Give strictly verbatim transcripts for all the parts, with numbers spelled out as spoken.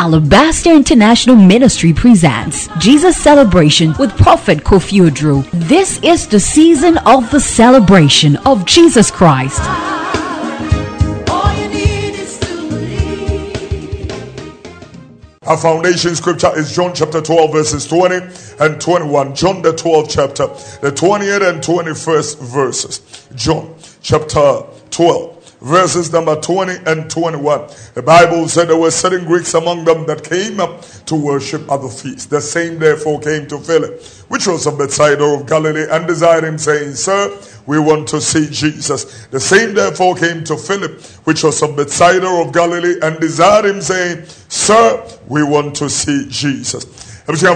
Alabaster International Ministry presents Jesus Celebration with Prophet Kofi Oduro. This is the season of the celebration of Jesus Christ. Our foundation scripture is John chapter twelve verses twenty and twenty-one. John the twelfth chapter, the twentieth and twenty-first verses. John chapter twelve verses number twenty and twenty-one. The Bible said there were certain Greeks among them that came up to worship at the feast. The same therefore came to Philip, which was of Bethsaida of Galilee, and desired him, saying, Sir, we want to see Jesus. The same therefore came to Philip, which was of Bethsaida of Galilee, and desired him, saying, Sir, we want to see Jesus. W three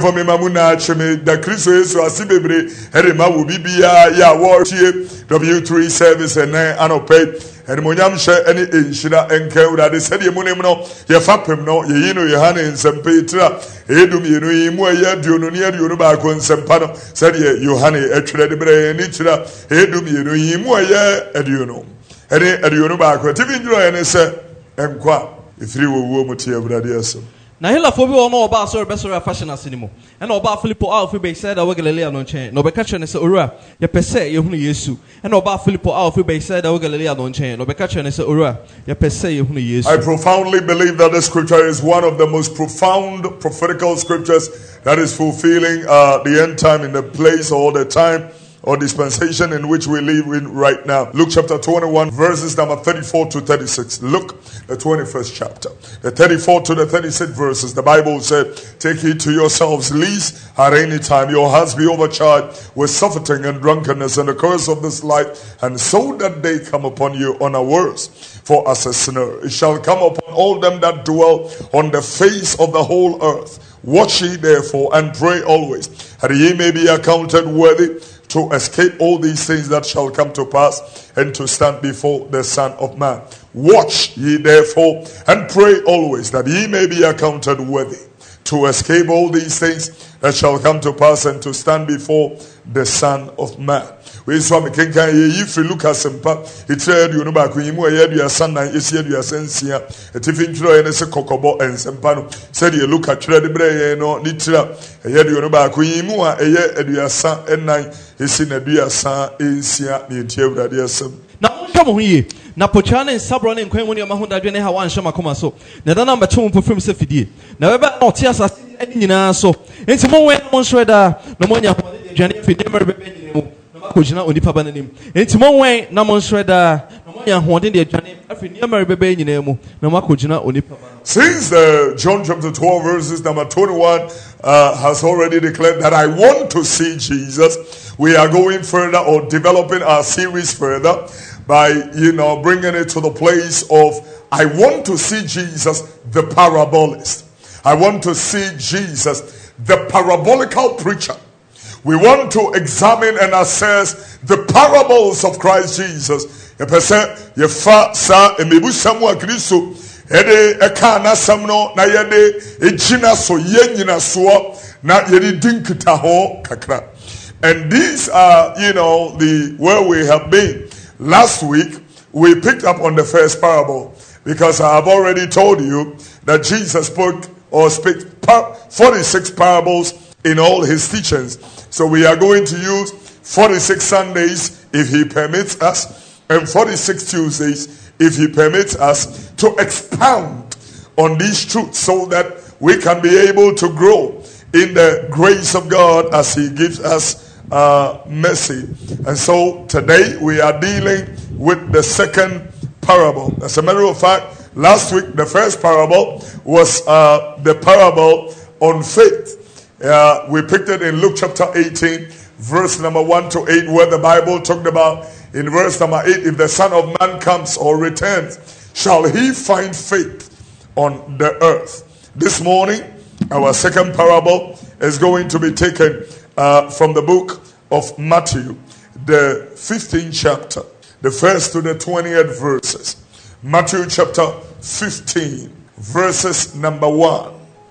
service and anope and Monyam share any inshira and Kewda. They said, Yemunimno, Yafapim no, Yino Yohane and Saint Petra, Edum Yenu, Moya, Dununia, Yunubako and Sempano, said Yohane, Etre, Nitra, Edum Yenu, Moya, Eduno. Any Edunubako, Tivindra and Essa, and Qua, if you were Womutia Bradiasum. Na hela fobi wo no oba so rebesoro fashion asinimo e na oba Philippo alfi be said awe Galilea no nchen no be ka kire ne se owura ye pese ye hunu Yesu e na oba Philippo alfi be said awe Galilea no nchen no be ka kire ne se owura ye pese ye hunu Yesu. I profoundly believe that this scripture is one of the most profound prophetical scriptures that is fulfilling uh, the end time in the place all the time or dispensation in which we live in right now. Luke chapter twenty-one verses number thirty-four to thirty-six. Luke the twenty-first chapter, the thirty-four to the thirty-six verses. The Bible said, take heed to yourselves, lest at any time your hearts be overcharged with surfeiting and drunkenness and the curse of this life, and so that day come upon you unawares. For as a snare it shall come upon all them that dwell on the face of the whole earth. Watch ye therefore and pray always, that ye may be accounted worthy to escape all these things that shall come to pass, and to stand before the Son of Man. Watch ye therefore and pray always, that ye may be accounted worthy to escape all these things that shall come to pass, and to stand before the Son of Man. We saw me can ye free Lucas and Pap. It said you know back when you were your son and is your sensia. A tiffin troy and a cocobo and sempano. Said you look at the brain no nitra. A year you know back when you are a year at your son and nine is in a dear son in Sia near Tierra dear son. Now come here. Na pochane and sabron and queen when your mahunda journey how one shama come so. Nada number two for film safety. Now ever not tears us any so. It's more when one shredder no money journey if you never be kojina onipa bananim enti monwen na monshreda na monya hoden de adwane afi niamare bebe nyina mu na makojina onipa ban. Since uh, John chapter twelve verses number twenty-one uh, has already declared that I want to see Jesus, we are going further or developing our series further by, you know, bringing it to the place of I want to see Jesus the parabolist. I want to see Jesus the parabolical preacher. We want to examine and assess the parables of Christ Jesus. You say, "You fa sa emebu samu akristo ede ekana samno na yede ejina so yenyina so na yede dinkita ho kakra." And these are, you know, the where we have been. Last week we picked up on the first parable because I have already told you that Jesus spoke or speak forty-six parables in all his teachings. So we are going to use forty-six Sundays if he permits us, and forty-six Tuesdays if he permits us, to expound on these truths so that we can be able to grow in the grace of God as he gives us uh, mercy. And so today we are dealing with the second parable. As a matter of fact, last week the first parable was uh, the parable on faith. Uh, we picked it in Luke chapter eighteen, verse number one to eight, where the Bible talked about in verse number eight, if the Son of Man comes or returns, shall he find faith on the earth? This morning, our second parable is going to be taken uh, from the book of Matthew, the fifteenth chapter, the first to the twentieth verses. Matthew chapter fifteen, verses number one,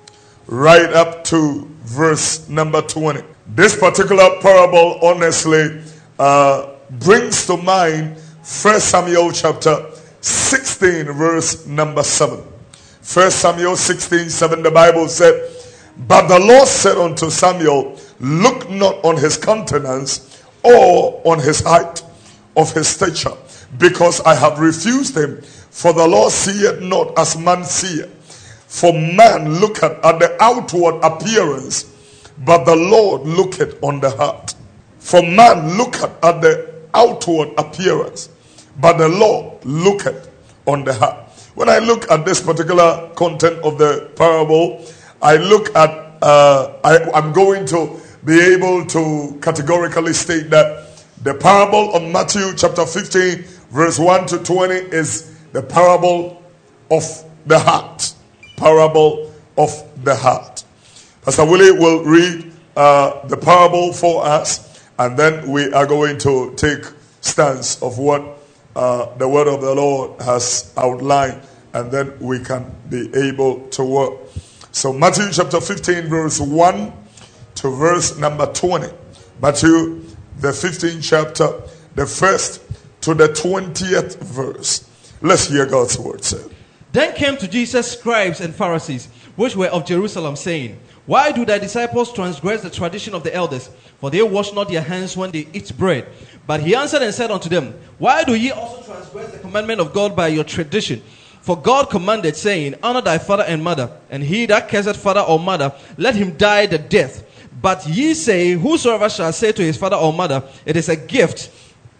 right up to verse number twenty. This particular parable honestly uh, brings to mind First Samuel chapter sixteen verse number seven. First Samuel sixteen seven, the Bible said, but the Lord said unto Samuel, look not on his countenance or on his height of his stature, because I have refused him. For the Lord seeth not as man seeth. For man looketh at the outward appearance, but the Lord looketh on the heart. For man looketh at the outward appearance, but the Lord looketh on the heart. When I look at this particular content of the parable, I look at, uh, I, I'm going to be able to categorically state that the parable of Matthew chapter fifteen, verse one to twenty is the parable of the heart. Parable of the heart. Pastor Willie will read uh, the parable for us, and then we are going to take stance of what uh, the word of the Lord has outlined, and then we can be able to work. So Matthew chapter fifteen, verse one to verse number twenty. Matthew, the fifteenth chapter, the first to the twentieth verse. Let's hear God's word said. Then came to Jesus scribes and Pharisees, which were of Jerusalem, saying, why do thy disciples transgress the tradition of the elders? For they wash not their hands when they eat bread. But he answered and said unto them, why do ye also transgress the commandment of God by your tradition? For God commanded, saying, honor thy father and mother, and he that curseth father or mother, let him die the death. But ye say, whosoever shall say to his father or mother, it is a gift,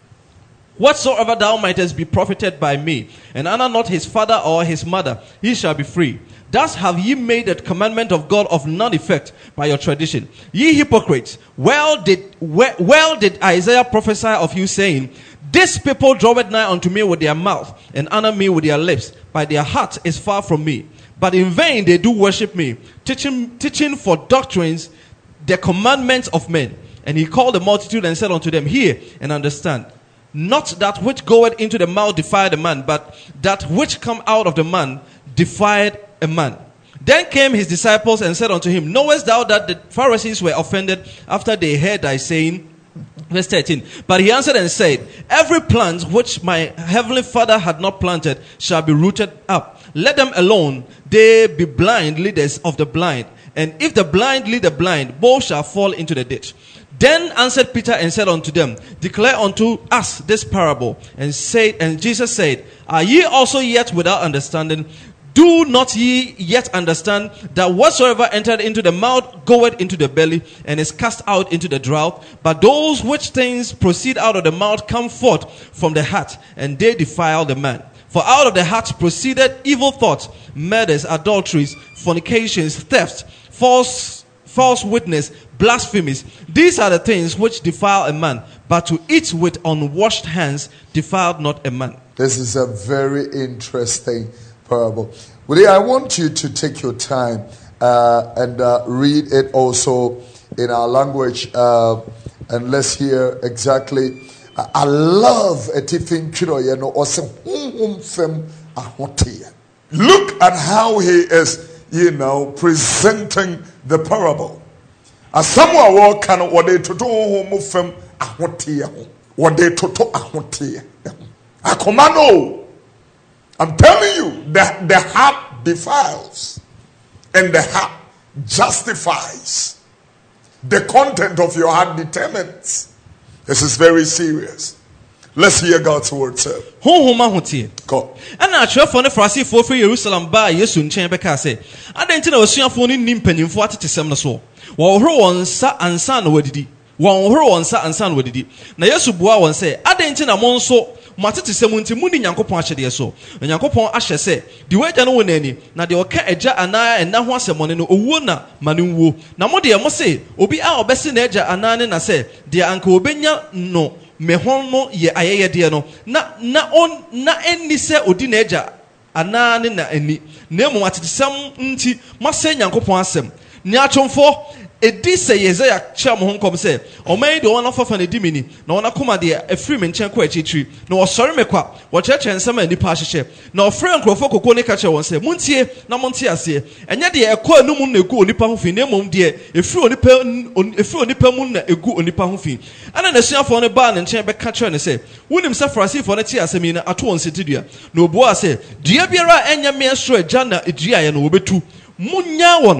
whatsoever thou mightest be profited by me, and honor not his father or his mother, he shall be free. Thus have ye made the commandment of God of none effect by your tradition. Ye hypocrites, well did well, well did Isaiah prophesy of you, saying, this people draw it nigh unto me with their mouth, and honor me with their lips, but their heart is far from me. But in vain they do worship me, teaching, teaching for doctrines the commandments of men. And he called the multitude and said unto them, hear and understand. Not that which goeth into the mouth defileth a man, but that which come out of the man defileth a man. Then came his disciples and said unto him, knowest thou that the Pharisees were offended after they heard thy saying? Verse thirteen. But he answered and said, every plant which my heavenly Father had not planted shall be rooted up. Let them alone, they be blind leaders of the blind. And if the blind lead the blind, both shall fall into the ditch. Then answered Peter and said unto them, declare unto us this parable. And said, and Jesus said, are ye also yet without understanding? Do not ye yet understand that whatsoever entered into the mouth goeth into the belly, and is cast out into the drought? But those which things proceed out of the mouth come forth from the heart, and they defile the man. For out of the heart proceeded evil thoughts, murders, adulteries, fornications, thefts, false false witness, blasphemies. These are the things which defile a man, but to eat with unwashed hands defiled not a man. This is a very interesting parable. Willie, I want you to take your time uh, and uh, read it also in our language, uh, and let's hear exactly. Uh, I love a tiffin kilo, you know, or some look at how he is, you know, presenting the parable. As someone will can what they to do home from what they to to a commando. I'm telling you that the heart defiles and the heart justifies. The content of your heart determines. This is very serious. Let's hear God's word, sir. Go. And I try for the Pharisee for Jerusalem by Yesu nchen beka say. Adenti na osuafo ni nimpanyimfo atete sem no so. Wo horo won sa ansa na wadidi. Wo horo won sa ansa na wadidi. Na Yesu bua won say, adenti na mo nso matete sem nti mu ni Nyankopon ahyede so. Nyankopon ahye say, di wagya no wonani na de oka agya ana enna ho asemone no owuo na manenwuo. Na mo de mo say, obi a obese na agya ana ne na say, de anka obenya no me hono ye ayeye de no na na on na enni se odi na agya anane na ani na mu atete sem nti mase Nyankopon asem ni achomfo Edi say Isaiah kyerɛ mo ho nkɔm sɛ ɔman yi de wɔn afafa na di mi ni na wɔn akoma deɛ efiri me nkyɛn kɔ akyirikyiri na wɔsɔre me kwa wɔkyerɛkyerɛ nsɛm a nipa ahyehyɛ na ɔfrɛ nkurɔfoɔ koko ne ka kyerɛ wɔn sɛ montie na monte aseɛ ɛnyɛ deɛ ɛkɔ enum na egu onipa ho fi na mmom deɛ efiri onipa efiri onipa mu na egu onipa ho fi ɛna n'asuafoɔ no baa ne nkyɛn bɛka kyerɛ ne sɛ wonim sɛ farisifoɔ no te asɛm yi na ato wɔn setidua na obuaa sɛ dua biara a ɛnyɛ mmea soro agya na eduaeɛ no wɔbɛtu munya wɔn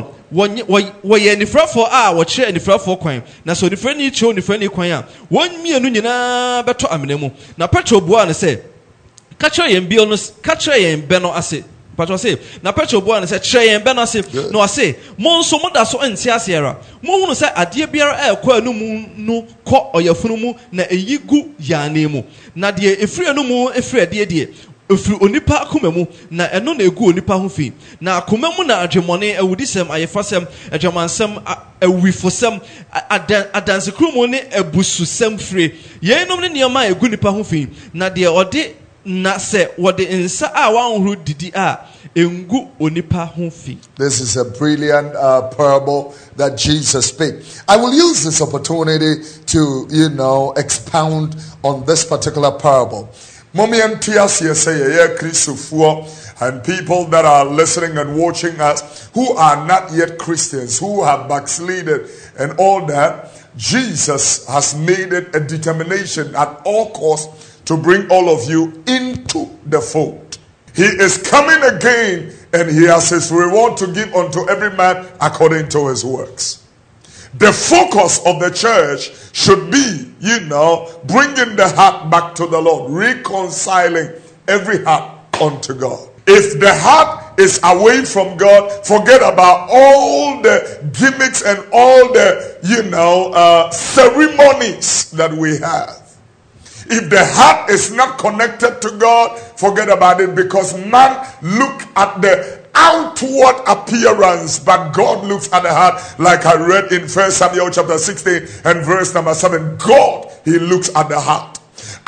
wɔyɛ nifrafoɔ a wɔkyerɛ nifrafoɔ kwan na so nifrani kyerɛ nifrani kwan a wɔn mmienu nyinaa bɛtɔ amena mu na Petro buaa no sɛ ka kyerɛ yɛn bio no ka kyerɛ yɛn bɛ no ase Petro sɛ na Petro buaa no sɛ kyerɛ yɛn bɛ no ase na ɔse mo nso moda so nte ase ara mohunu sɛ adeɛ biara a ɛkɔ anu mu no kɔ ɔyɛfunu mu na eyi gu yane mu na deɛ efiri anu mu efiri adeɛ deɛ efiri onipa akoma mu na ɛno na egu onipa ho fi na akoma mu na adwemmɔne awudisɛm ayefasɛm adwamansɛm awifosɛm adansekuru mu ne abususɛm fire yɛnom ne nneɛma a egu nipa ho fi na deɛ ɔde na sɛ wɔde nsa a wɔanhoro didi a engu onipa ho fi. This is a brilliant uh, parable that Jesus spake. I will use this opportunity to, you know, expound on this particular parable. Mommy and Tiasia say, yeah, Christofuo, and people that are listening and watching us who are not yet Christians, who have backslided and all that, Jesus has made it a determination at all costs to bring all of you into the fold. He is coming again and he has his reward to give unto every man according to his works. The focus of the church should be, you know, bringing the heart back to the Lord, reconciling every heart unto God. If the heart is away from God, forget about all the gimmicks and all the, you know, uh, ceremonies that we have. If the heart is not connected to God, forget about it, because man look at the outward appearance, but God looks at the heart, like I read in First Samuel chapter sixteen and verse number seven. God, he looks at the heart.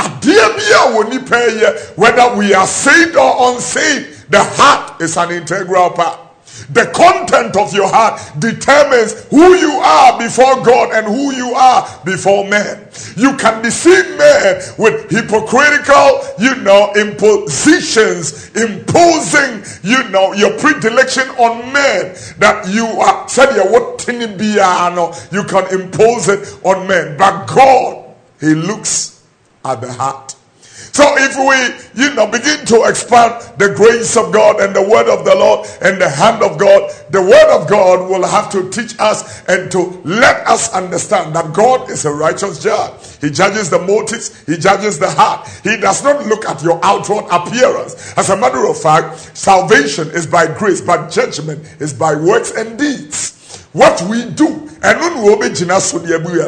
Whether we are saved or unsaved, the heart is an integral part. The content of your heart determines who you are before God and who you are before men. You can deceive men with hypocritical, you know, impositions, imposing, you know, your predilection on men. That you are said you can impose it on men. But God, he looks at the heart. So if we, you know, begin to expand the grace of God and the word of the Lord and the hand of God, the word of God will have to teach us and to let us understand that God is a righteous judge. He judges the motives, he judges the heart. He does not look at your outward appearance. As a matter of fact, salvation is by grace, but judgment is by works and deeds. What we do, and so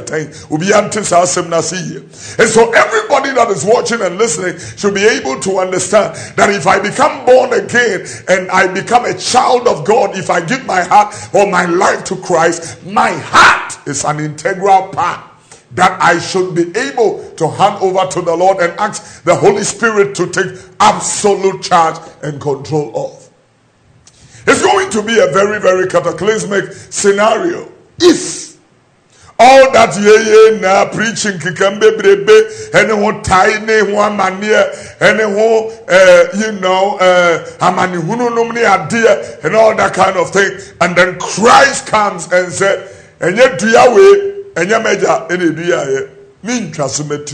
everybody that is watching and listening should be able to understand that if I become born again and I become a child of God, if I give my heart or my life to Christ, my heart is an integral part that I should be able to hand over to the Lord and ask the Holy Spirit to take absolute charge and control of. It's going to be a very, very cataclysmic scenario if all that ye ye na preaching kikambe brebe anyone tiny one mania anyone uh, you know uh amani hununumni adia and all that kind of thing, and then Christ comes and said, and yet do ya way and ya meja any do ya mean trasumetu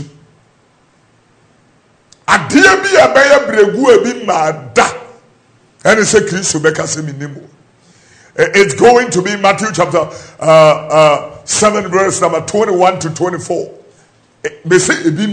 adia bi abaya bregu ebi mada. And it's a It's going to be Matthew chapter uh, uh, seven, verse number twenty-one to twenty-four. It's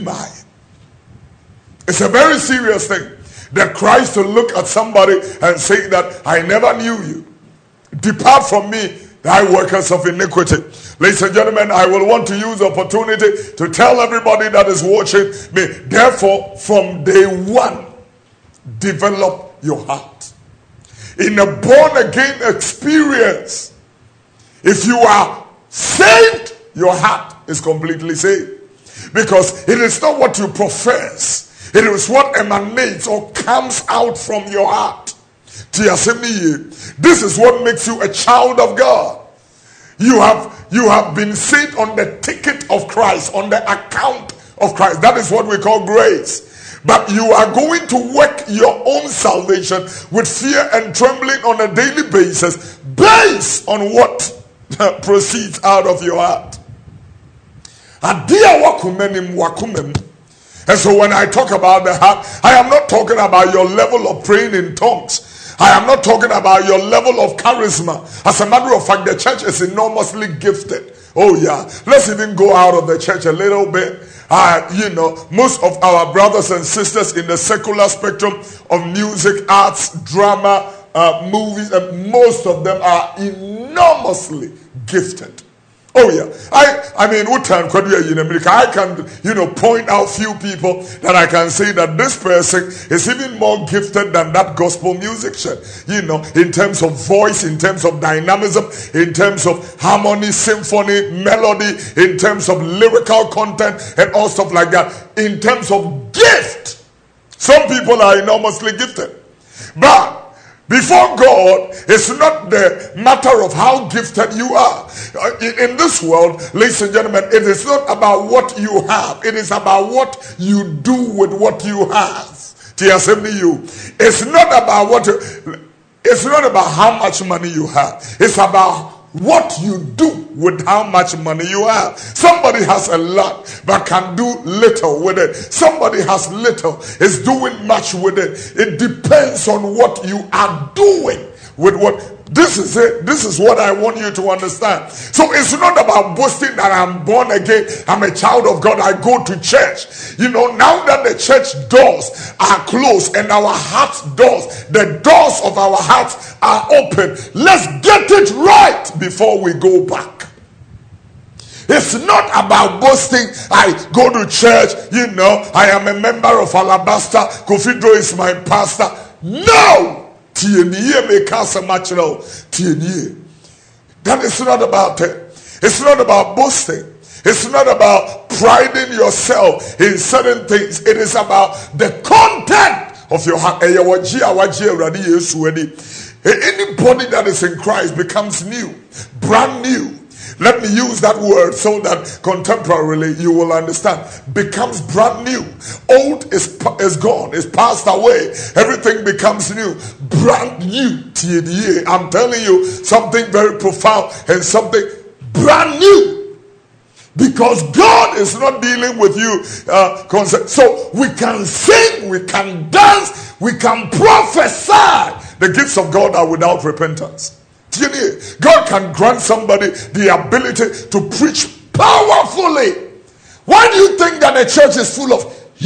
a very serious thing that Christ to look at somebody and say that I never knew you. Depart from me, thy workers of iniquity. Ladies and gentlemen, I will want to use the opportunity to tell everybody that is watching me. Therefore, from day one, develop your heart. In a born-again experience, if you are saved, your heart is completely saved. Because it is not what you profess. It is what emanates or comes out from your heart. This is what makes you a child of God. You have you have been saved on the ticket of Christ, on the account of Christ. That is what we call grace. But you are going to work your own salvation with fear and trembling on a daily basis, based on what proceeds out of your heart. And so when I talk about the heart, I am not talking about your level of praying in tongues. I am not talking about your level of charisma. As a matter of fact, the church is enormously gifted. Oh yeah, let's even go out of the church a little bit. Uh, you know, most of our brothers and sisters in the secular spectrum of music, arts, drama, uh, movies, and most of them are enormously gifted. Oh yeah, I I mean, what time could we in America? I can, you know, point out few people that I can say that this person is even more gifted than that gospel musician. You know, in terms of voice, in terms of dynamism, in terms of harmony, symphony, melody, in terms of lyrical content, and all stuff like that. In terms of gift, some people are enormously gifted, but before God, it's not the matter of how gifted you are. In this world, ladies and gentlemen, it is not about what you have. It is about what you do with what you have. It's not about what you, it's not about how much money you have. It's about what you do with how much money you have. Somebody has a lot but can do little with it. Somebody has little, is doing much with it. It depends on what you are doing with what. This is it. This is what I want you to understand. So it's not about boasting that I'm born again, I'm a child of God, I go to church. You know, now that the church doors are closed and our heart doors, the doors of our hearts are open, let's get it right before we go back. It's not about boasting. I go to church, you know, I am a member of Alabaster, Kofi Dro is my pastor. No! That is not about it. It's not about boasting. It's not about priding yourself in certain things. It is about the content of your heart. Anybody that is in Christ becomes new, brand new. Let me use that word so that contemporarily you will understand. Becomes brand new. Old is, is gone. It's passed away. Everything becomes new. Brand new. I'm telling you something very profound and something brand new. Because God is not dealing with you. Uh, so we can sing, we can dance, we can prophesy. The gifts of God are without repentance. God can grant somebody the ability to preach powerfully. Why do you think that the church is full of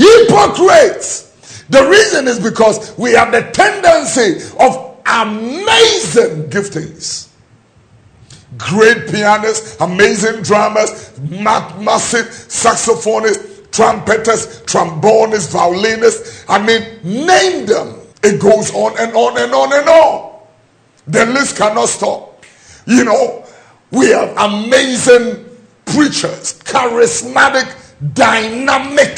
hypocrites? The reason is because we have the tendency of amazing giftings. Great pianists, amazing drummers, massive saxophonists, trumpeters, trombonists, violinists. I mean, name them. It goes on and on and on and on. The list cannot stop. You know, we have amazing preachers, charismatic, dynamic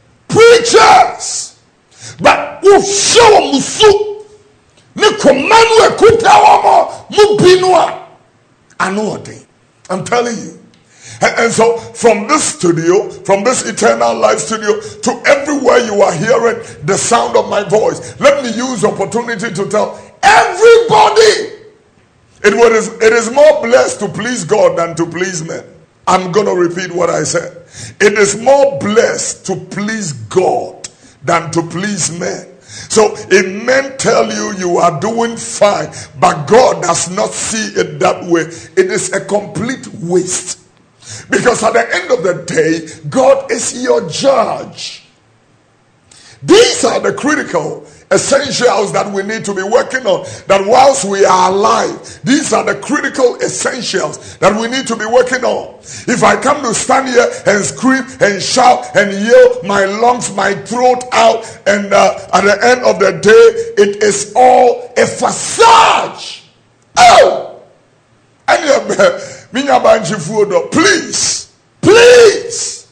preachers. But who show musu me command we kuta mu binua. I know a thing. I'm telling you. And, and so from this studio, from this Eternal Life studio to everywhere you are hearing the sound of my voice, let me use the opportunity to tell everybody, it was it is more blessed to please God than to please men. I'm going to repeat what I said. It is more blessed to please God than to please men. So if men tell you you are doing fine, but God does not see it that way, it is a complete waste. Because at the end of the day, God is your judge. These are the critical essentials that we need to be working on. That whilst we are alive, these are the critical essentials that we need to be working on. If I come to stand here and scream and shout and yell my lungs, my throat out, and uh, at the end of the day, it is all a facade. Oh! Please, please,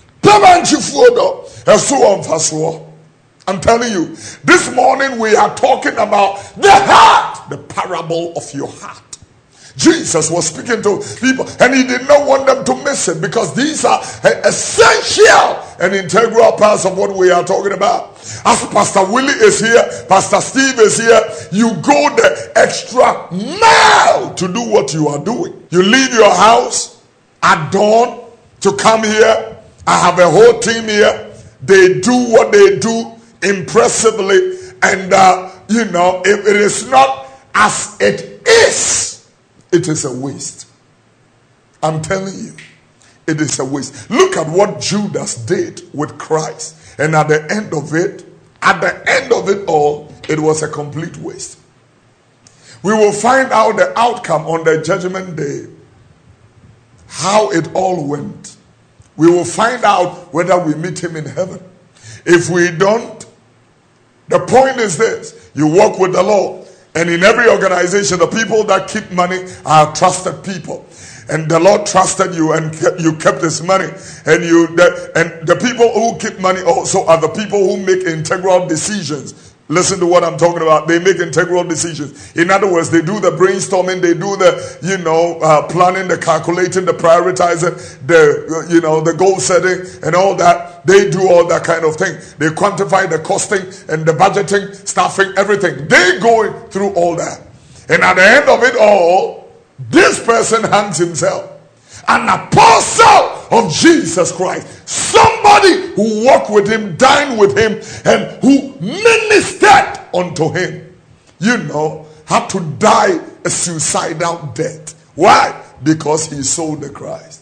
I'm telling you, this morning we are talking about the heart, the parable of your heart. Jesus was speaking to people, and he did not want them to miss it, because these are essential and integral parts of what we are talking about. As Pastor Willie is here, Pastor Steve is here, you go the extra mile to do what you are doing. You leave your house at dawn to come here. I have a whole team here. They do what they do impressively, and uh, you know, if it is not as it is, it is a waste. I'm telling you, it is a waste. Look at what Judas did with Christ, and at the end of it, at the end of it all, it was a complete waste. We will find out the outcome on the judgment day, how it all went. We will find out whether we meet him in heaven. If we don't, the point is this: you walk with the Lord, and in every organization, the people that keep money are trusted people. And the Lord trusted you, and you kept his money. And you, the, and the people who keep money also are the people who make integral decisions. Listen to what I'm talking about. They make integral decisions. In other words, they do the brainstorming, they do the, you know, uh, planning, the calculating, the prioritizing, the, you know, the goal setting and all that. They do all that kind of thing. They quantify the costing and the budgeting, staffing, everything. They go through all that. And at the end of it all, this person hangs himself. An apostle of Jesus Christ. Somebody who walked with him, dined with him, and who ministered unto him. You know, had to die a suicidal death. Why? Because he sold the Christ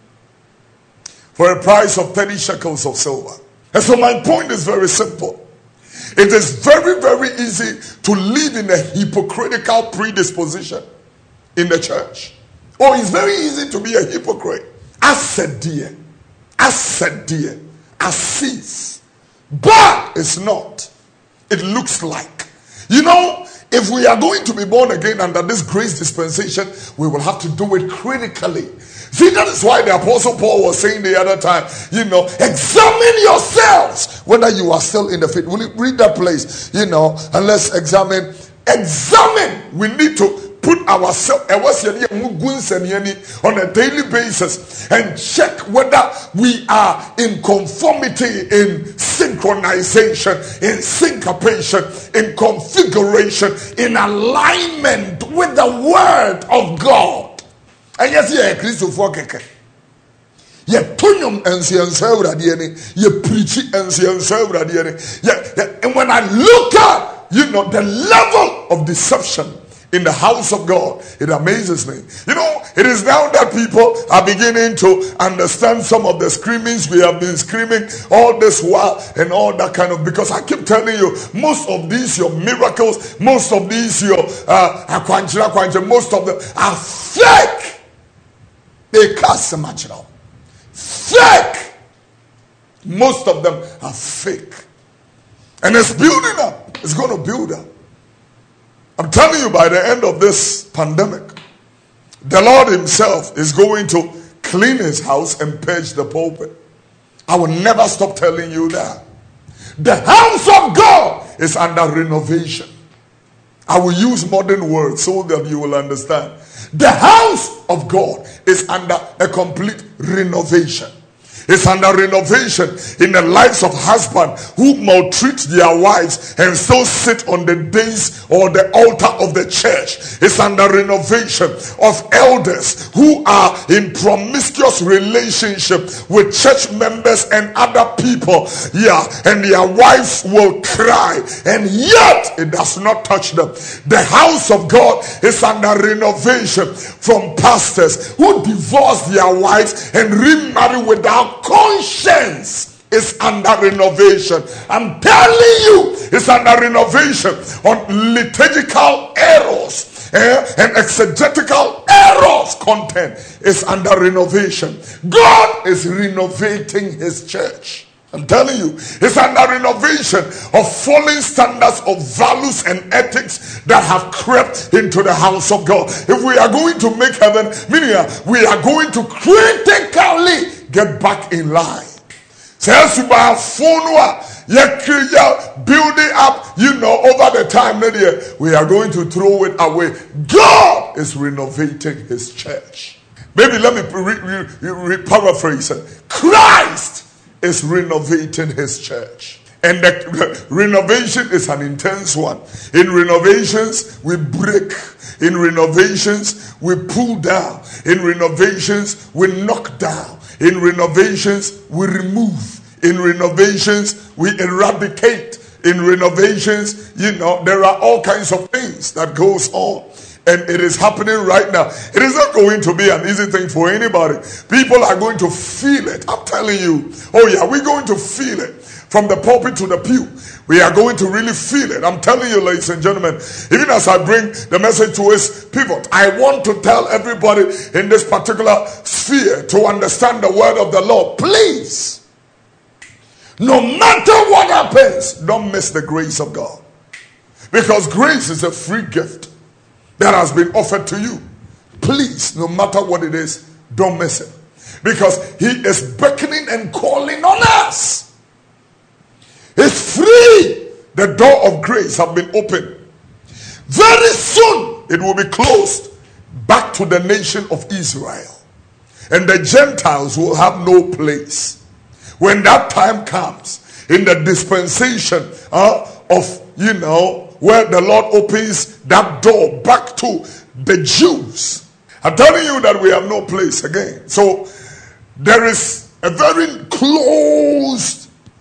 for a price of thirty shekels of silver. And so my point is very simple. It is very, very easy to live in a hypocritical predisposition in the church. Oh, it's very easy to be a hypocrite. I said dear. I said dear. I cease. But it's not. It looks like. You know, if we are going to be born again under this grace dispensation, we will have to do it critically. See, that is why the Apostle Paul was saying the other time, you know, examine yourselves whether you are still in the faith. Will you read that place? You know, and let's examine. Examine. We need to put ourselves on a daily basis and check whether we are in conformity, in synchronization, in syncopation, in configuration, in alignment with the word of God. And yes, yeah, Christopher Keke. Ye tunyum ensiansa radiani, ye preachy ensiansa radiani. Yeah, and when I look at, you know, the level of deception in the house of God, it amazes me. You know, it is now that people are beginning to understand some of the screamings we have been screaming all this while and all that kind of, because I keep telling you, most of these your miracles, most of these your uh, most of them are fake. They cast so much now. Fake. Most of them are fake. And it's building up. It's going to build up. I'm telling you, by the end of this pandemic, the Lord himself is going to clean his house and purge the pulpit. I will never stop telling you that. The house of God is under renovation. I will use modern words so that you will understand. The house of God is under a complete renovation. It's under renovation in the lives of husbands who maltreat their wives and still sit on the dais or the altar of the church. It's under renovation of elders who are in promiscuous relationship with church members and other people. Yeah, and their wives will cry, and yet it does not touch them. The house of God is under renovation from pastors who divorce their wives and remarry without conscience. Is under renovation. I'm telling you, it's under renovation on liturgical errors eh, and exegetical errors. Content is under renovation. God is renovating his church. I'm telling you, it's under renovation of fallen standards of values and ethics that have crept into the house of God. If we are going to make heaven, meaning we are going to critically get back in line. Says about phone, building up, you know, over the time, we are going to throw it away. God God is renovating his church. Maybe let me re- re- re- re- paraphrase it. Christ is renovating his church. And the renovation is an intense one. In renovations, we break. In renovations, we pull down. In renovations, we knock down. In renovations, we remove. In renovations, we eradicate. In renovations, you know, there are all kinds of things that goes on. And it is happening right now. It is not going to be an easy thing for anybody. People are going to feel it. I'm telling you. Oh yeah, we're going to feel it. From the pulpit to the pew, we are going to really feel it. I'm telling you, ladies and gentlemen, even as I bring the message to its pivot, I want to tell everybody in this particular sphere to understand the word of the Lord. Please, no matter what happens, don't miss the grace of God. Because grace is a free gift that has been offered to you. Please, no matter what it is, don't miss it. Because he is beckoning and calling on us. It's free. The door of grace has been opened. Very soon it will be closed back to the nation of Israel. And the Gentiles will have no place. When that time comes, in the dispensation uh, of, you know, where the Lord opens that door back to the Jews. I'm telling you that we have no place again. So there is a very closed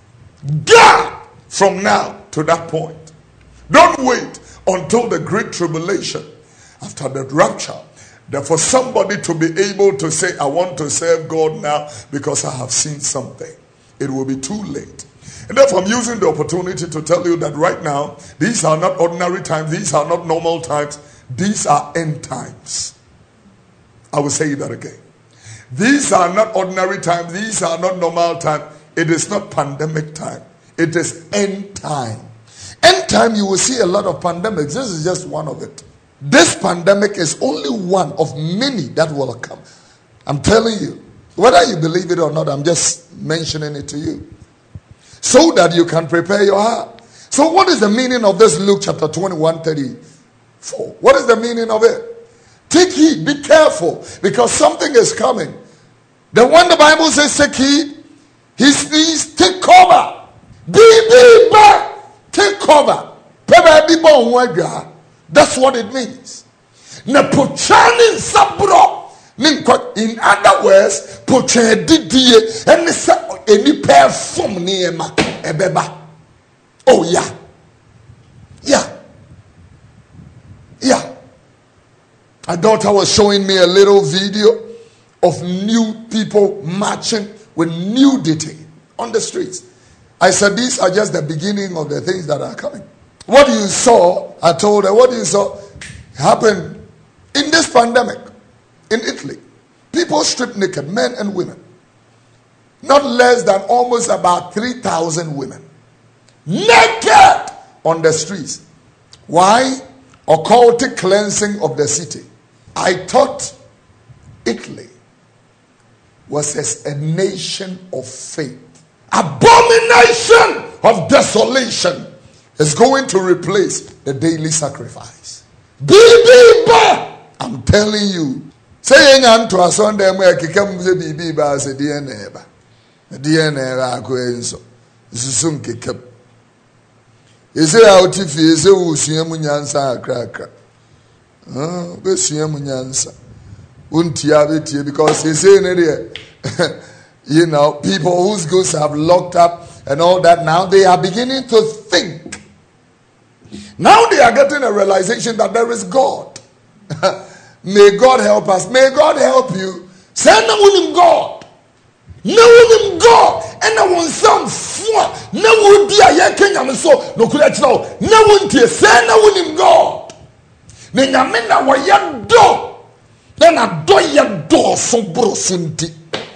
gap from now to that point. Don't wait until the great tribulation after the rapture that for somebody to be able to say, I want to serve God now because I have seen something. It will be too late. And therefore I'm using the opportunity to tell you that right now, these are not ordinary times, these are not normal times, these are end times. I will say that again. These are not ordinary times, these are not normal times. It is not pandemic time. It is end time. End time, you will see a lot of pandemics. This is just one of it. This pandemic is only one of many that will come. I'm telling you. Whether you believe it or not, I'm just mentioning it to you. So that you can prepare your heart. So what is the meaning of this Luke chapter twenty-one, thirty-four? What is the meaning of it? Take heed. Be careful. Because something is coming. The one the Bible says take heed. He means take cover. Be, be back. Take cover. That's what it means. In other words, any perform near ebeba. Oh yeah. Yeah. Yeah. A daughter was showing me a little video of new people marching with nudity on the streets. I said, these are just the beginning of the things that are coming. What you saw, I told her, what you saw happened in this pandemic in Italy. People stripped naked, men and women. Not less than almost about three thousand women. Naked on the streets. Why? Occultic cleansing of the city. I thought Italy was a nation of faith. Abomination of desolation is going to replace the daily sacrifice. Bibi, I'm telling you. Saying unto us on them where kikam bibi ba se D N A ba. D N A ra ko enso. Susum kikam. Ese out if ese usua mu nyansa akra akra. Ah, be sua mu nyansa. Untia betie because he say ne there. You know, people whose goods have locked up and all that, now they are beginning to think. Now they are getting a realization that there is God. May God help us. May God help you. Say no one God. No one God. And no one some four. No one be a yakin so no could let know. No one tea. Say no one God. Nenamena wa ya do. Then a do ya do so bro sunti.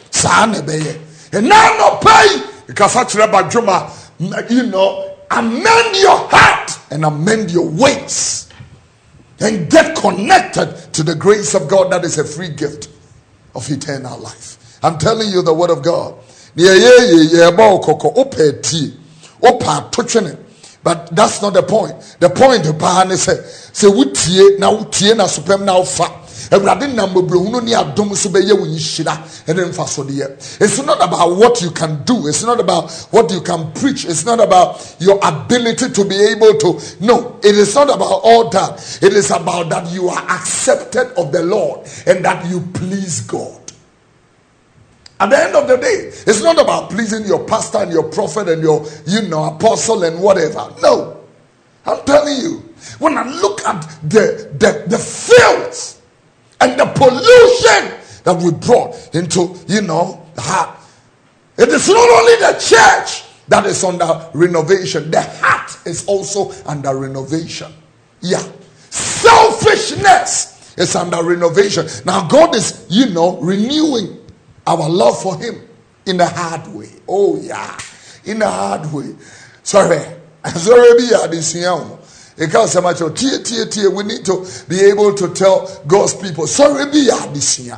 And now no pay because actually about Juma, you know, amend your heart and amend your ways and get connected to the grace of God that is a free gift of eternal life. I'm telling you the word of God. But that's not the point. The point is say tie na tie na sopem na ofa. It's not about what you can do. It's not about what you can preach. It's not about your ability to be able to. No, it is not about all that. It is about that you are accepted of the Lord and that you please God. At the end of the day, it's not about pleasing your pastor and your prophet and your, you know, apostle and whatever. No. I'm telling you, when I look at the, the, the filth and the pollution that we brought into, you know, the heart. It is not only the church that is under renovation. The heart is also under renovation. Yeah. Selfishness is under renovation. Now God is, you know, renewing our love for him in a hard way. Oh yeah. In a hard way. Sorry. Sorry be at this young. We need to be able to tell God's people, sorry be adisia.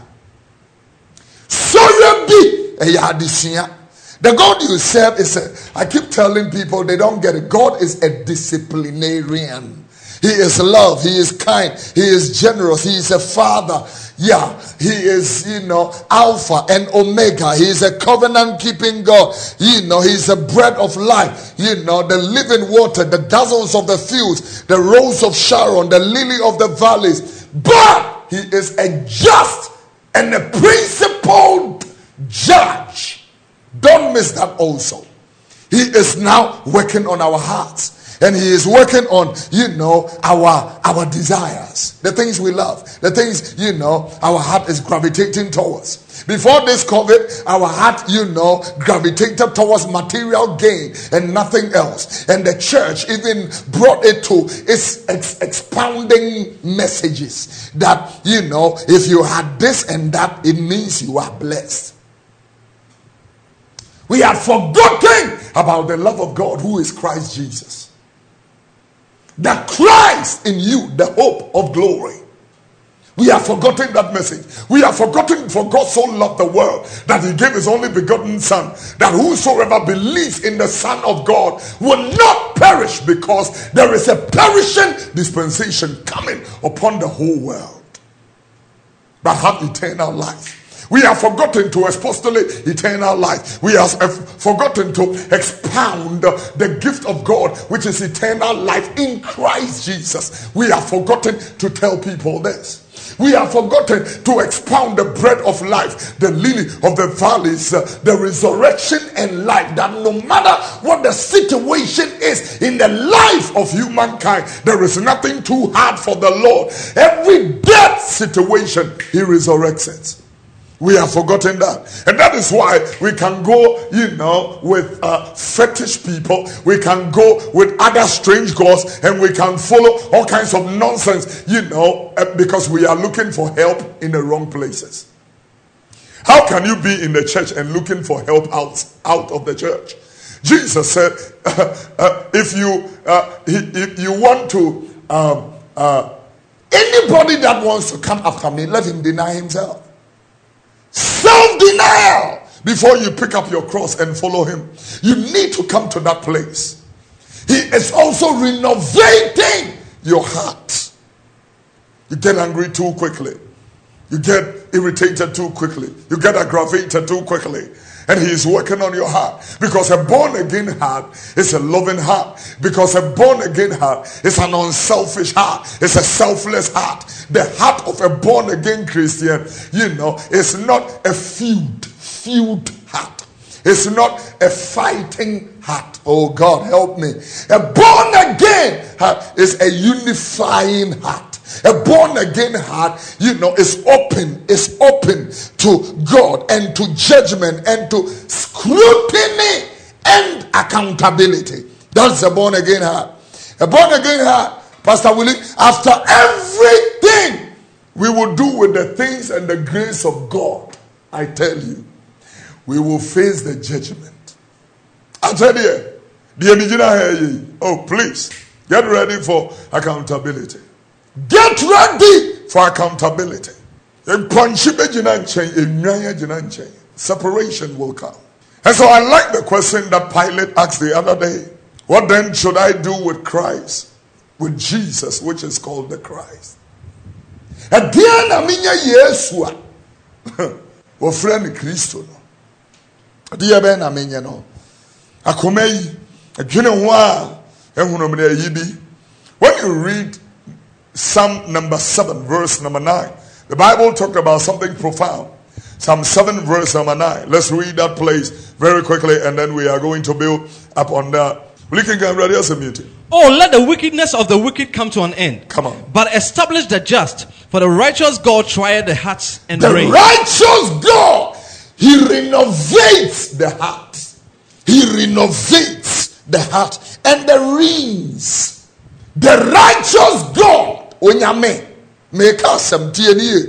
Sorry be adisia. The God you serve is a, I keep telling people they don't get it. God is a disciplinarian. He is love. He is kind. He is generous. He is a father. Yeah, he is, you know, Alpha and Omega. He is a covenant keeping God. You know, he is a bread of life. You know, the living water, the dazzles of the fields, the rose of Sharon, the lily of the valleys. But he is a just and a principled judge. Don't miss that also. He is now working on our hearts. And he is working on, you know, our our desires, the things we love, the things, you know, our heart is gravitating towards. Before this COVID, our heart, you know, gravitated towards material gain and nothing else. And the church even brought it to its ex- expounding messages that, you know, if you had this and that, it means you are blessed. We have forgotten about the love of God who is Christ Jesus. That Christ in you, the hope of glory. We have forgotten that message. We have forgotten, for God so loved the world that he gave his only begotten son, that whosoever believes in the Son of God will not perish, because there is a perishing dispensation coming upon the whole world, but have eternal life. We have forgotten to expostulate eternal life. We have forgotten to expound the gift of God, which is eternal life in Christ Jesus. We have forgotten to tell people this. We have forgotten to expound the bread of life, the lily of the valleys, uh, the resurrection and life, that no matter what the situation is in the life of humankind, there is nothing too hard for the Lord. Every dead situation, he resurrects it. We have forgotten that. And that is why we can go, you know, with uh, fetish people. We can go with other strange gods, and we can follow all kinds of nonsense, you know, because we are looking for help in the wrong places. How can you be in the church and looking for help out, out of the church? Jesus said, uh, uh, if you uh, if you want to, um, uh, anybody that wants to come after me, let him deny himself. Self-denial before you pick up your cross and follow him. You need to come to that place. He is also renovating your heart. You get angry too quickly. You get irritated too quickly. You get aggravated too quickly. And he is working on your heart. Because a born-again heart is a loving heart. Because a born-again heart is an unselfish heart. It's a selfless heart. The heart of a born-again Christian, you know, is not a feud, feud heart. It's not a fighting heart. Oh God, help me. A born-again heart is a unifying heart. A born-again heart, you know, is open, is open to God and to judgment and to scrutiny and accountability. That's a born-again heart. A born-again heart, Pastor Willie, after everything we will do with the things and the grace of God, I tell you, we will face the judgment. I tell you, oh please, get ready for accountability. Get ready for accountability. Separation will come. And so I like the question that Pilate asked the other day. What then should I do with Christ? with Jesus, which is called the Christ. And Diana minya Yesua. O friend Christo no. Dia ben na minya no. Akomei adwene ho a ehunu me yibi. When you read Psalm number seven, verse number nine, the Bible talked about something profound. Psalm seven, verse number nine. Let's read that place very quickly, and then we are going to build up on that. We can get ready as a meeting. Oh, let the wickedness of the wicked come to an end. Come on. But establish the just, for the righteous God trieth the hearts and the the reins. Righteous God, He renovates the heart. He renovates the heart and the reins. The righteous God, Onyame, make us some T N E.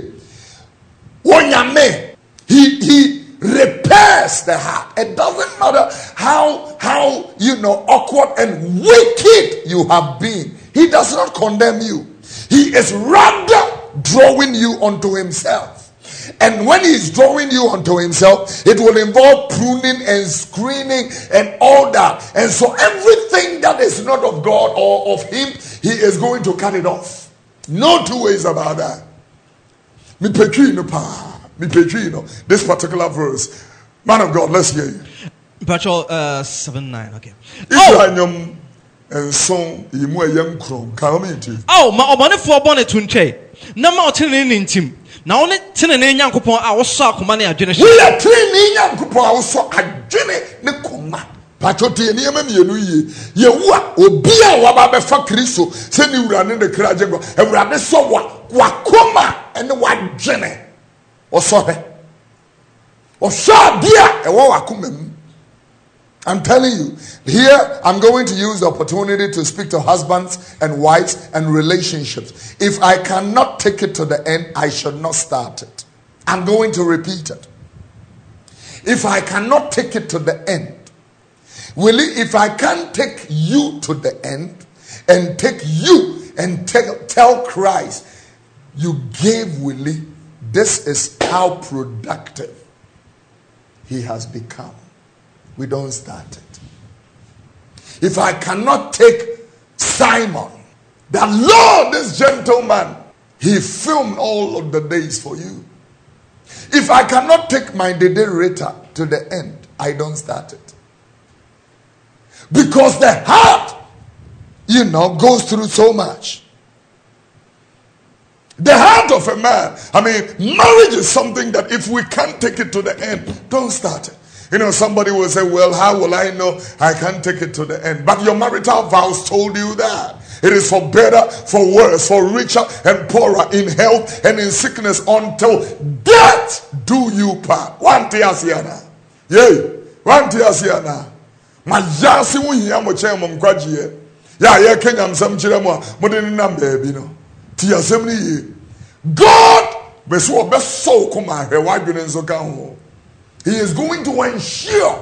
Onyame, he he repairs the heart. It doesn't matter how how you know awkward and wicked you have been. He does not condemn you. He is rather drawing you unto himself. And when he is drawing you unto himself, it will involve pruning and screening and all that. And so everything that is not of God or of him, he is going to cut it off. No two ways about that. Me petrino pa, me petrino. This particular verse, man of God, let's hear you. Patrol uh, seven nine. Okay. Oh, and so you more young chrome. Come into. Oh, my money for bonnet tunche. No more telling in team. Now only telling in young coupon. I was so command a generation. We are telling young coupon. I was so a jenny Nicoma. Patoti and Yemen, you know, you what? Obia Wababe for Christo. Send you running the Krajago and Rabbi so what? Wakoma and the white jenny. Or so her. Or so dear and Wakumem. I'm telling you, here I'm going to use the opportunity to speak to husbands and wives and relationships. If I cannot take it to the end, I should not start it. I'm going to repeat it. If I cannot take it to the end, will it, if I can't take you to the end and take you and tell, tell Christ, you gave Willie, this is how productive he has become. We don't start it. If I cannot take Simon, the Lord, this gentleman, he filmed all of the days for you. If I cannot take my Dede Rita to the end, I don't start it. Because the heart, you know, goes through so much. The heart of a man, I mean, marriage is something that if we can't take it to the end, don't start it. You know, somebody will say, well, how will I know I can't take it to the end? But your marital vows told you that. It is for better, for worse, for richer and poorer, in health and in sickness, until death do you part. One tiasiana. Yay. One tiasiana. Majasi wuhiya mo chen mo mkwajiye. Ya ye Kenya msam chire mo modeni na baby no. Tiasem ni ye. God beso beso kuma hwe wadwene nso ka ho. He is going to ensure.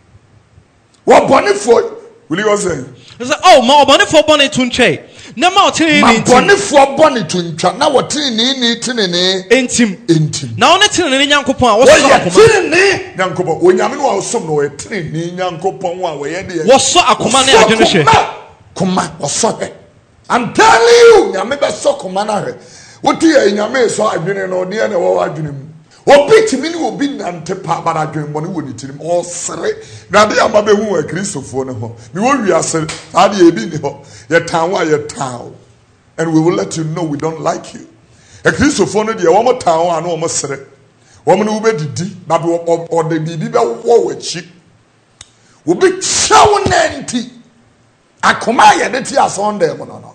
What bonnet for? Will you say? He said, oh, my bonnet for bonnet tunche. No more tin. My bonnet for bonnet tuncha. Now what tin ni tin ni intim intim. Now ne tin ni nyankopon a wo so akoma. Tin ni nyankopon. Onyame no awsom no tin ni nyankopon a we ye de. Wo so akoma na adwene hwe. Koma wo so he. I'm telling you, nyame be so koma na hwe. What ye nyame so adwene no de na wo adwene mu. Obi timi ni obi nante pa bara dwenbɔ ne wɔ ne tirim ɔsere na de ama behu a Kristofo ne ho me wɔ wiase ade ebi ni ho ye tan wa ye tan and we will let you know we don't like you a Kristofo no de wɔn tan wa na wɔn sere wɔn ne wo bedidi na de ɔde bibi be wɔ wɔchi obi chawo nanti akoma ye de ti asonde mo no no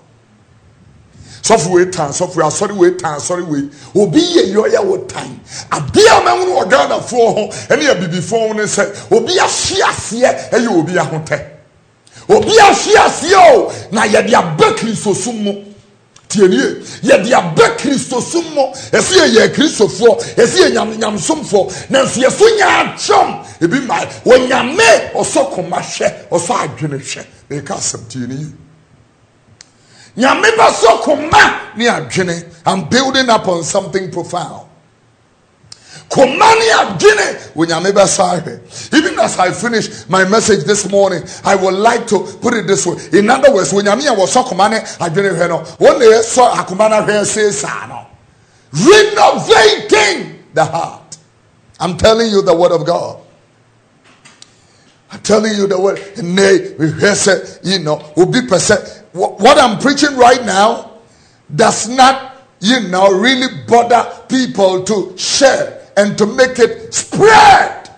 suffer we tan suffer we sorry we tan sorry we obi ye yo ya wo tan adia ma hu Ghana fo ho ene ya bibi fo ne say obi ahye ase e ye obi ahote obi ahye ase o na ye dia ba Kristo summo tienie ye dia ba Kristo summo ese ye Kristofo ese ye nyam nyam somfo na so ye so nya atwom ebi mai onyame osokoma hwe oso adwene hwe e ka asem tienie. I'm building up on something profound. Komania Gine, even as I finish my message this morning, I would like to put it this way. In other words, when Yamia was so commanded, I didn't hear no. One day saw a commander here say, Sano, renovating the heart. I'm telling you the word of God. I'm telling you the word. And they, you know, will be percent. What I'm preaching right now does not, you know, really bother people to share and to make it spread.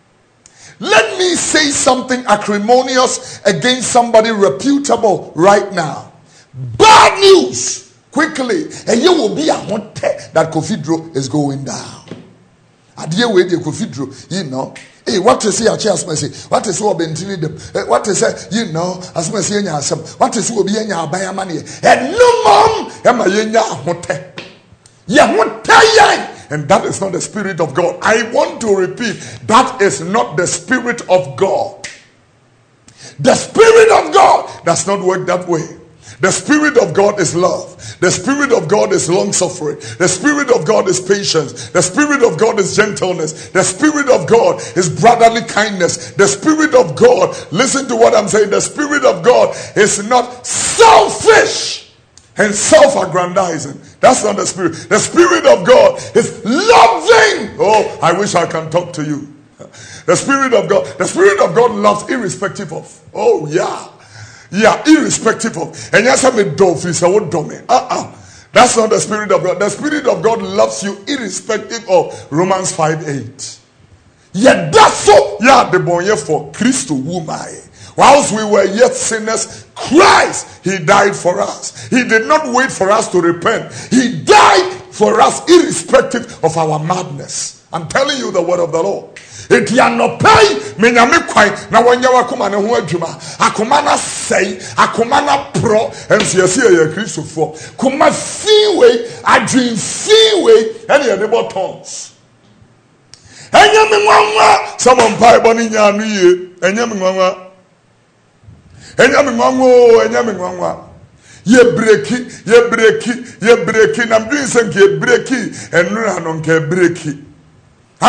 Let me say something acrimonious against somebody reputable right now. Bad news, quickly, and you will be a one that Cathedral is going down. Adie we the Cathedral, you know. Hey, what is your chance mercy? What is what been telling them? What is it? You know, as much as you know, what is what be in your buy money? And no mom, am I in your hotel? Yeah, what tie? And that is not the Spirit of God. I want to repeat, that is not the Spirit of God. The Spirit of God does not work that way. The Spirit of God is love. The Spirit of God is long suffering. The Spirit of God is patience. The Spirit of God is gentleness. The Spirit of God is brotherly kindness. The Spirit of God, listen to what I'm saying, the Spirit of God is not selfish and self-aggrandizing. That's not the Spirit. The Spirit of God is loving. Oh, I wish I can talk to you. The Spirit of God, the Spirit of God loves irrespective of. Oh, yeah. Yeah, irrespective of. And yes, I'm a dove, is a what domain. Uh-uh. That's not the Spirit of God. The Spirit of God loves you irrespective of Romans five eight. Yeah, that's so. Yeah, the boy for Christo wumai. Whilst we were yet sinners, Christ, he died for us. He did not wait for us to repent. He died for us irrespective of our madness. I'm telling you the word of the Lord. It no pay menyame kwai na wanya wakoma ne ho adwuma akoma na sei akoma na pro ensiase ye Christopher kuma fiwe adwin fiwe ene ye debo tons enya me nwanwa someone pai boni nya anu ye enya me nwanwa enya me nwanwa enya me nwanwa ye breki ye breki ye breki na mdwin se nke breki enura no nke breki. I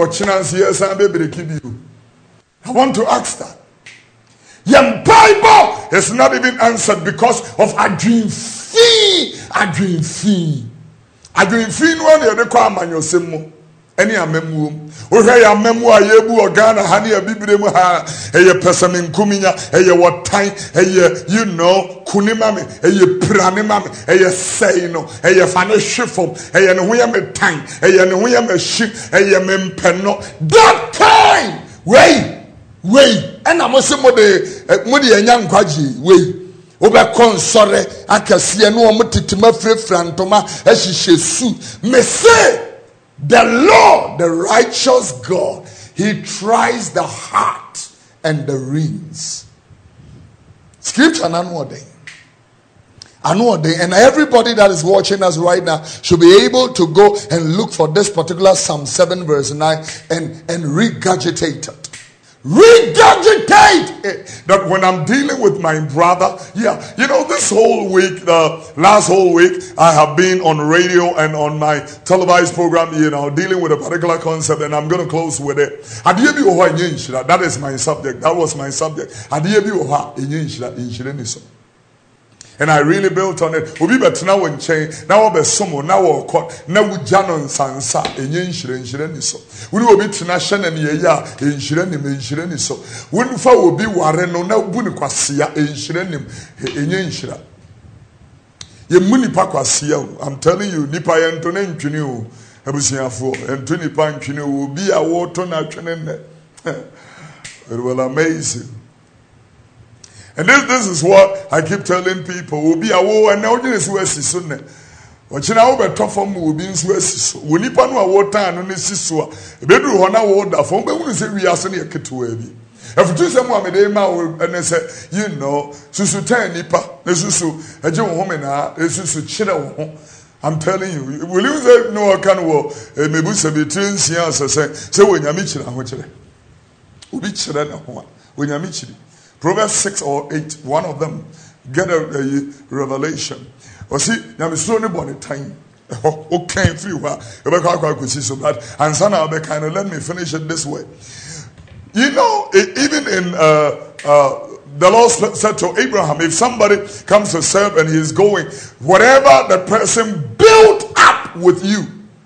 want to ask that. Your Bible is not even answered because of a dream fee. A dream fee. A dream fee no one the kwa manyo semo. Any amemu. O he ya memu ayebu ogana hani ya bibire mu ha. Eye pesame nkuminya, eye wotan, eye you know, kunimame, eye pranimame, eye sei no, eye fane hwefom, eye ne ho ya metan, eye ne ho ya mashi, eye mempeno. That time, wait, wait. And I'm also mo de mo de anya nkwaji, wait. Obe konsore akase no mo titima frefrantoma ehihye su. Me say the Lord, the righteous God, he tries the heart and the reins. Scripture annually. Annually. And everybody that is watching us right now should be able to go and look for this particular Psalm seven verse nine and, and regurgitate it. Regurgitate it. That when I'm dealing with my brother, yeah, you know, this whole week, the last whole week, I have been on radio and on my televised program, you know, dealing with a particular concept, and I'm going to close with it. That is my subject. That was my subject. And I really built on it. Obi betena wo nchen na wo besomo na wo kọ na wo gya no nsansa enye nhire nhire ni so. Wuri obi tena hye na ne ye a enhire ni me nhire ni so. Woni fa obi ware no na bu ni kwasea enhire ni enye nhira. Ye mu nipa kwasea o. I'm telling you nipa ye nto na ntwini o. Abusiafo ento nipa ntwini o obi a wo to na twene ne. It will amaze you. And this, this is what I keep telling people. Will be a war and now this was soon. What you know about top from will be in Swiss. When you pan water and only Sisua, a bedroom on our water from when say we are sending a kit to heavy. If you do someone with a mouth and they say, you know, Susu ten nipa, Susu, a Joe woman, a Susu chiller. I'm telling you, will you say no? I can't walk. Maybe some between Sians say, so when you're Mitchell, I'm watching it. Will be children when you're Mitchell. Proverbs six or eight, one of them, get a, a revelation. Or see, now it's only one time. Okay, free wa. So but and son of kind of let me finish it this way. You know, even in uh, uh, the Lord said to Abraham, if somebody comes to serve and he is going, whatever the person built up with you,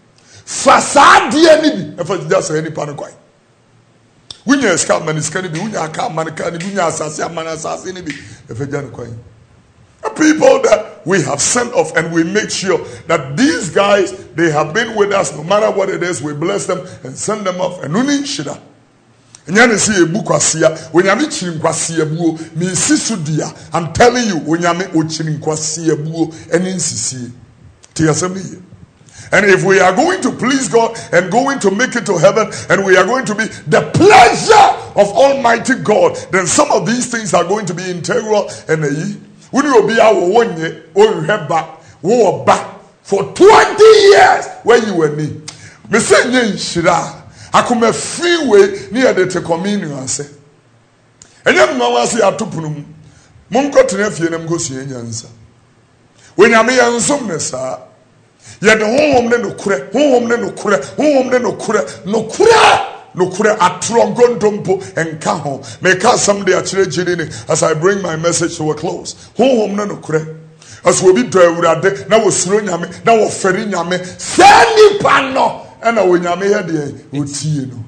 facade any, if it's just any panic. When you escape man is can be when you come man can be assassin man assassin if it's just people that we have sent off and we make sure that these guys, they have been with us no matter what it is, we bless them and send them off. And nuni shida. Nyane si ebu kwasia, wenyame chiri kwasia buo, mi sisu dia. I'm telling you, wenyame ochiri kwasia buo, eni nsisi. Tiyasemi. And if we are going to please God and going to make it to heaven and we are going to be the pleasure of Almighty God, then some of these things are going to be integral and a when you be our one year, or you have back, war back for twenty years when you were me. Me say yen shira. I come a free way near the communion and say. And then no one say atupunum. Munko tenefie nem go sie nyansa. When you me yansom ne sa. Ye de honhom ne no kure, honhom ne no kure, honhom ne no kure, no kure. No kure atrongondompo enka ho meka someday akire giri as I bring my message to a close ho hom no kure as we be do awurade na wo suro nyame na wo feri nyame se nipa no na wo nyame he de otie no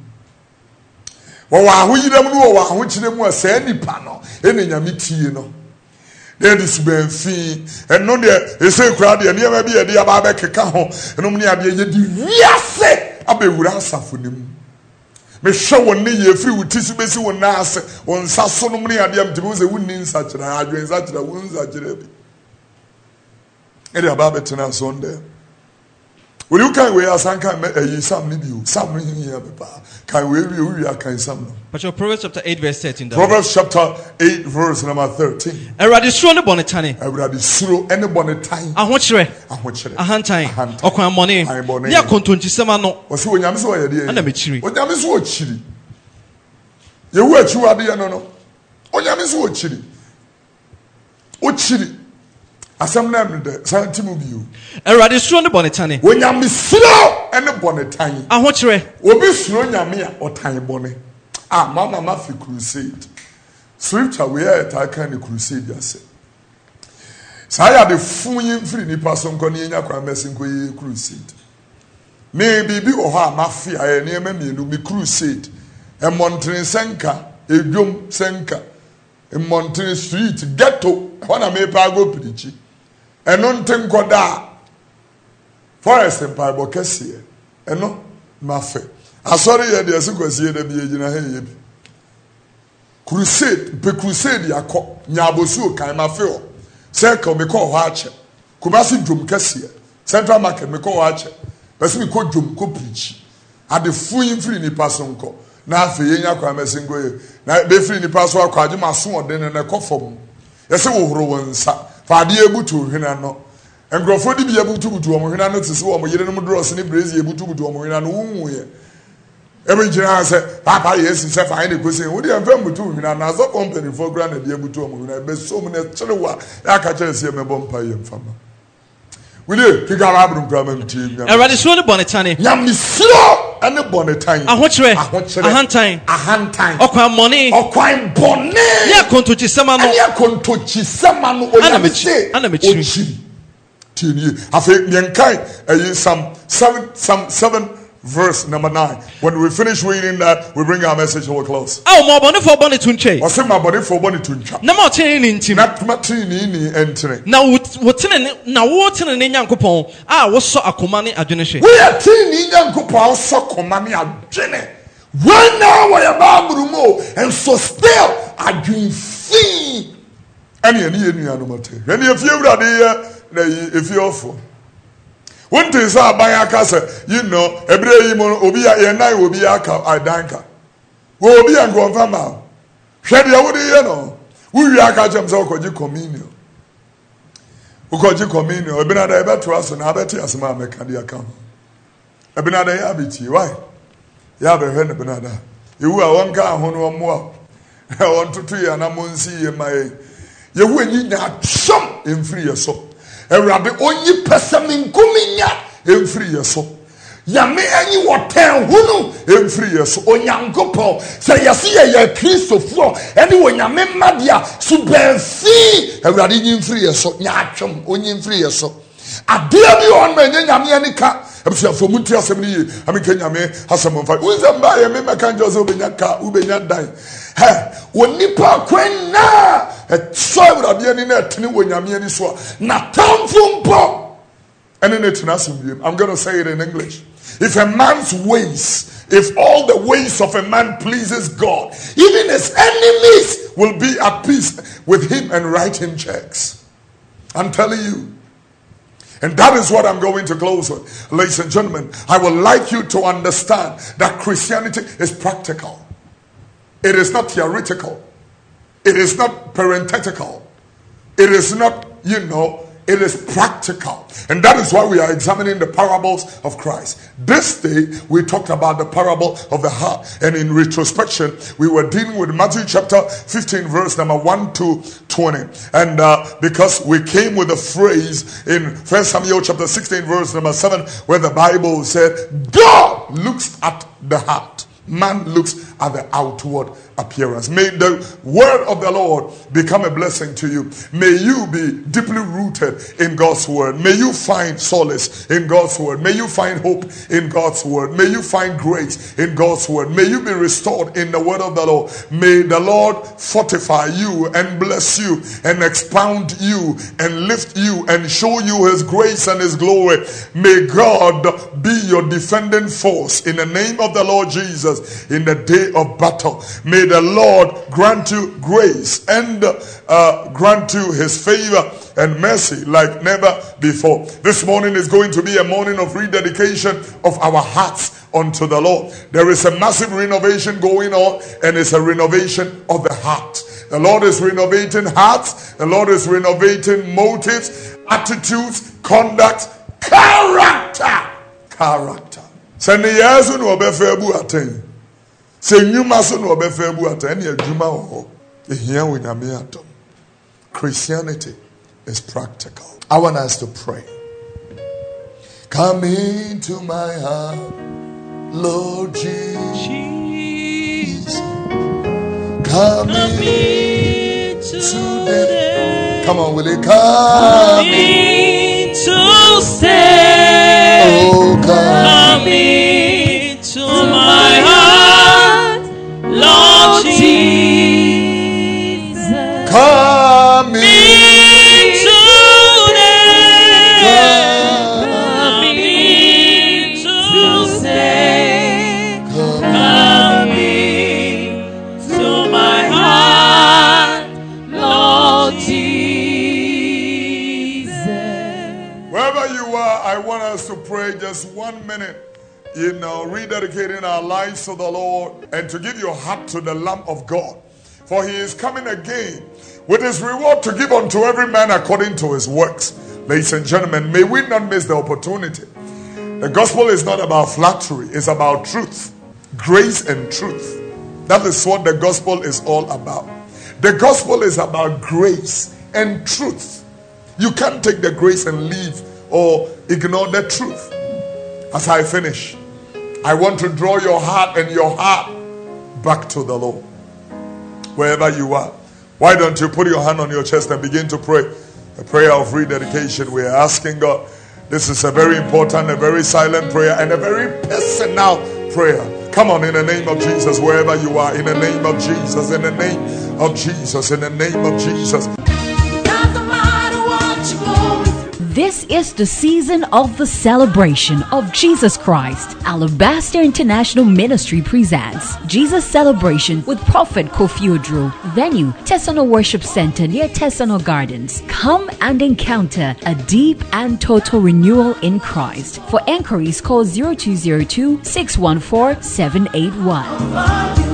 wo wa ahoyidam no wo wa ahokyire mu se nipa no ene nyame tie no there is ben fi and no there e say kura de ne ma bi e de aba ba keka ho eno mu ne ade ye di wiase abewura asafo nim me show one ye free with tissue besi won na ase won saso no mne ade am tibu ze wunni nsachira adwen nsachira wun nsachira bi ere aba betena sonde will you can we asanka eh sam ni bi sam ni here papa can we we we can sam no but your Proverbs chapter eight verse thirteen Proverbs chapter eight verse number thirteen erade suro ne bonetane erade suro ene bonetane ahokyere ahokyere ahantan okwan mone ya kontontisema no o se onyame so ye de ana mechiri onyame so ochiri ye wu achi wade ye no no onyame so ochiri ochiri asam na me de santimu biu erade suro ne bonetane onyame suro ene bonetane ahokyere obi suro nyame a otan bone ah mama ma fi crusade scripture we are ta kan the crusade ase saya de fun yin free ni person ko ni nya kwa mesin ko yi crusade me bibi o ha ma fi aye ni ema mienu mi crusade e montrin senka edwom senka e montrin street ghetto wana me pa go preach eno nten koda forest empire kese eno ma fe asori ye de asikosie de bi ejina he ye bi crusade pe crusade yakọ nyabosu kan ma fe o circle me ko ho ache kumasi dwom kese central market me ko ho ache pesi me ko dwom ko preach ade fuyin free ni person ko na afi ye nya kwa mesingo ye na be free ni person akwa age maso ode ne ko fom yese wo horo wonsa fa ade ebutu hwena no engrofo di bi ebutu butu o mo hwena no tese wo mo yere no mo dross ni brezi ebutu butu o mo hwena no wunwu ye ebe jina say papa yes say fa any question we dey am butu hwena na so company for grand na dey ebutu o mo hwena be so mo na cherewa ya ka chere se mebo mpa ye mfama we dey kigara abru grama mti erade so ne bonetane nyam siro ene bonetane ahokyere ahantan ahantan okwan mone okwan bone ya kontochi sema no ya kontochi sema no oyamse ana mechiri tinie afa nyenkai ayi some seven some seven verse number nine. When we finish reading that, we bring our message to a close. Oh, my body for bonnet to change. I say my body for bonnet to change. No more training in Not matrini entering. Now, what's in now? What's in a young coupon? Ah, what's so a command adjudication? We are teeny young coupon, so command adjudication. Right now, we are Babumo, and so still I dream fee. Any any any animal. Any of you are there, if you're for. One thing is about Akasa, you know, Ebrahim Obia and I will be a danka. Will be a grandfather. Shady, I would, you know, we are catching so called communion. Who called you communion? I've been at a to us and I bet you as my mechanic account. I've been at a habit. Why? You have a heard of another. You are one car, one more. I want to tell you, and I'm going to see in my. You will need that some in free yourself. Erade onyi pesem nkuminya emfiri yeso. Yame enyi woten hunu emfiri yeso. Onyankopon say yesi ye Christopher eni wonyame madia subenfi ewrade nyi emfiri yeso nya atwem onyi emfiri yeso. Adia bi on ma nyame anika ebsia fomuti asem ni ye amika nyame asem mfa uzamba ye me meka njoze obenya ka ubenya dan he wonipa kwenna so ewrade ani na etene wonyame ani so na tamfo mpo ene ne tena asem bi. I'm going to say it in English. If a man's ways, if all the ways of a man pleases God, even his enemies will be at peace with him and write him checks. I'm telling you. And that is what I'm going to close with. Ladies and gentlemen, I would like you to understand that Christianity is practical. It is not theoretical. It is not parenthetical. It is not, you know, it is practical. And that is why we are examining the parables of Christ. This day, we talked about the parable of the heart. And in retrospection, we were dealing with Matthew chapter fifteen, verse number one to twenty. And uh, because we came with a phrase in First Samuel chapter sixteen, verse number seven, where the Bible said, God looks at the heart. Man looks at the outward appearance. May the word of the Lord become a blessing to you. May you be deeply rooted in God's word. May you find solace in God's word. May you find hope in God's word. May you find grace in God's word. May you be restored in the word of the Lord. May the Lord fortify you and bless you and expound you and lift you and show you his grace and his glory. May God be your defending force in the name of the Lord Jesus in the day of battle. May the Lord grant you grace and uh, grant you his favor and mercy like never before. This morning is going to be a morning of rededication of our hearts unto the Lord. There is a massive renovation going on, and it's a renovation of the heart. The Lord is renovating hearts. The Lord is renovating motives, attitudes, conduct, character. Character. Send the years on Obefabu attain. Say you must know Obefabu attain your Juma or here with Amiatom. Christianity is practical. I want us to pray. Come into my heart, Lord Jesus. Come in today. Come on, will you come in to stay? Oh, come, come into my heart, Lord Jesus. Come in. To pray just one minute, you know, rededicating our lives to the Lord and to give your heart to the Lamb of God, for he is coming again with his reward to give unto every man according to his works. Ladies and gentlemen, may we not miss the opportunity. The gospel is not about flattery, it's about truth, grace and truth. That is what the gospel is all about. The gospel is about grace and truth. You can't take the grace and leave or ignore the truth. As I finish, I want to draw your heart and your heart back to the Lord. Wherever you are, why don't you put your hand on your chest and begin to pray a prayer of rededication? We are asking God. This is a very important, a very silent prayer, and a very personal prayer. Come on, in the name of Jesus, wherever you are, in the name of Jesus, in the name of Jesus, in the name of Jesus. This is the season of the celebration of Jesus Christ. Alabaster International Ministry presents Jesus Celebration with Prophet Kofi Odro. Venue, Tesano Worship Center near Tesano Gardens. Come and encounter a deep and total renewal in Christ. For enquiries, call zero two zero two, six one four, seven eight one.